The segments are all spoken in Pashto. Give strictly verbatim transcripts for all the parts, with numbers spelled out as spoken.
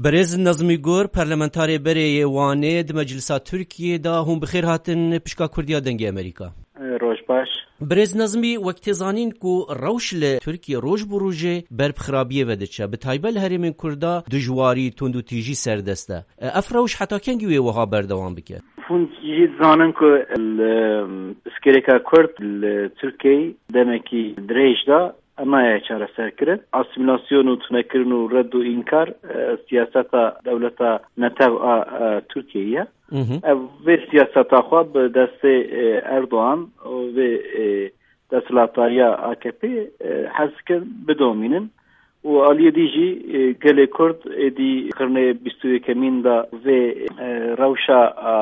برز نظمی گور پارلمانتاری بری وانه د مجلسا ترکیه دا هم بخیر هاتن پشکا کردیا دنگی امریکا. روش باش. برز نظمی وقت زانین کو روش ل ترکیه روش بروجه بر بخرابیه ودچه به تایبل هرمین کردا دجواری تندو تیجی سردسته. اف روش حتی کنگی وها بردوام بکه. فون جید زانن که اسکریکا کرد ترکیه دمکی دریج دا اما چاره سر کرد. اسیمیلاسیون و تنکرن و رد و انکار سیاست دولت نتو ترکیه. و سیاست خواب دست اردوغان و دستلاتاریا آکپی حسکن بدومینن و آلیه دیجی گل کرد دی قرن بیست و یکمین دا و روشا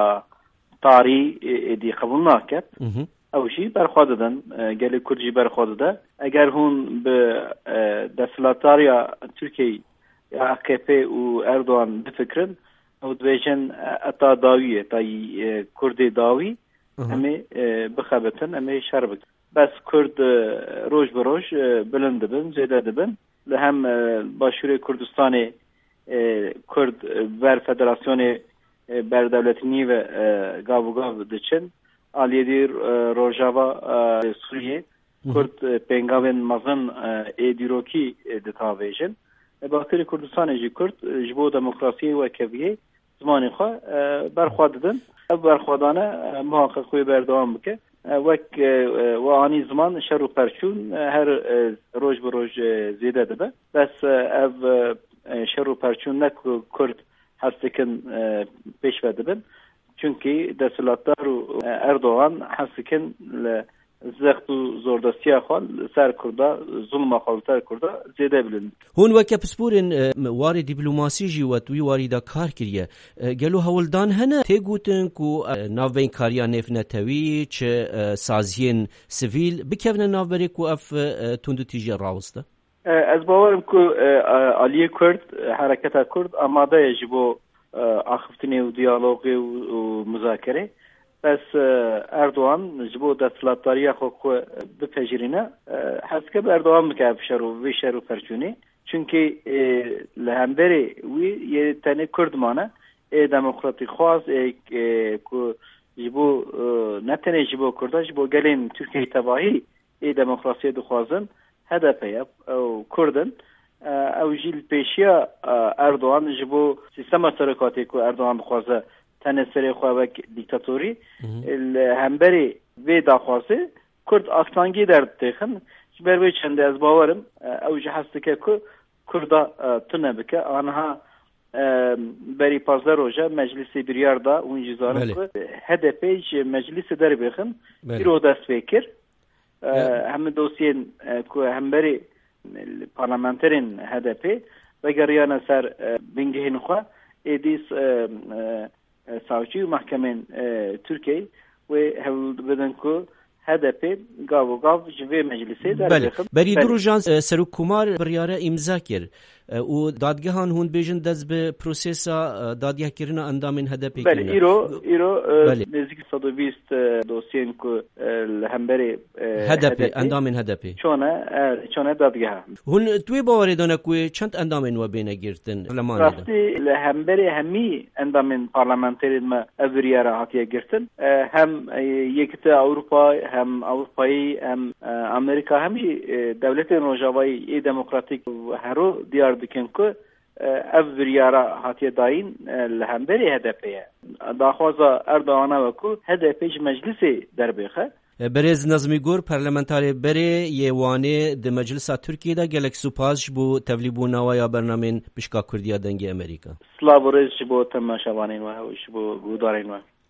تاری دی قبول ناکد اوشی برخواد دادن گل کردجی برخواد ده اگر هون به دستلاتاریا ترکیه آکپی و اردوغان بفکرن او دویجن اتا داویه تای کرد داوی همه بخابتن همه شربت بس کرد روز بروز بلند بن زیاده بن لهم باشور کردستان کرد بر فدراسیون بر دولت نیو گاو گاو دچن آلیدی روجاوا سوریه کرد پنگاون مزن ایدیروکی دتاویجن باکر کردستان جی کرد جبو دموکراسی و کبیه زمانی خواه برخواد دادن برخوادانه محقق خوی بردوام بکه وک و آنی زمان شر و پرچون هر روز به روز زیده دبه بس او شر و پرچون نک کرد هستکن پیش بده بن چونکی دستلاتدار و اردوغان هستکن زخت و زوردستی خال سر کرده ظلم خالتر کرده زیده بلند هون وکه پسپورن واری دیپلوماسی جی و توی واری دا کار کریه گلو هولدان هنه تی گوتن کو ناو بین کاریا نیف نتوی چه سازین سیویل بکفن ناو بری کو اف تندو تیجی راوسته از باورم که آلیه کرد حرکت کرد آماده یجبو آخفتنی و دیالوگی و مذاکره بس اردوغان جبو دستلاتداری خو بپذیرینه حس که اردوغان میکرد شرو و شرو پرچونی چونکی لهمبری وی یه تنه کرد مانه دموکراتی خواص که جبو نتنه جبو کرده جبو گلین ترکیه تباهی دموکراسی دخوازن هدفه او کردن او جیل پیشیا اردوغان جبو سیستم سرکاتی که اردوغان بخوازه تنه سری خوابک دیکتاتوری همبری وی داخواسته کرد آسانگی در تخن بر وی چنده از باورم او جه هسته که کردا تنه بکه آنها بری پازده روژه مجلس بریار دا اون جزارم که هدفیج مجلس در بخن ایرو دست فکر همه دوسین که همبری پارلمانترین هدفی و گریان سر بینگهین خواه ایدیس savcı mahkemen Türkiye ve hevl beden ku H D P gav gav ve meclise der بله بری دو روزان سرو کمار بریاره امضا کرد و دادگاهان هون بیشتر دست به پروسس دادگاه کردن اندامین هدف بله ایرو ایرو نزدیک صد و بیست دوسیه که همبری هدف اندامین هدف چونه چونه دادگاه هون توی باوری دانه که چند اندامین و بین گرتن راستی همبری همی اندامین پارلمانترین ما اوریاره هاتیه گرتن هم یکت اروپا هم اروپایی هم امریکا همی دولت روجاوایی دموکراتیک هرو دیار دکن که اوریاره هاتیه داین لهمبری هدفیه داخوازا اردوانه وکو هدفیش مجلسی در بیخه برز نظمی گور پارلمانتاری بری یوانه د مجلس ترکیه دا گلک سپاس بو تولیبو نوایا برنامه بشکا کردیا دنگی امریکا سلام برز بو تماشاوانین و بو گودارین و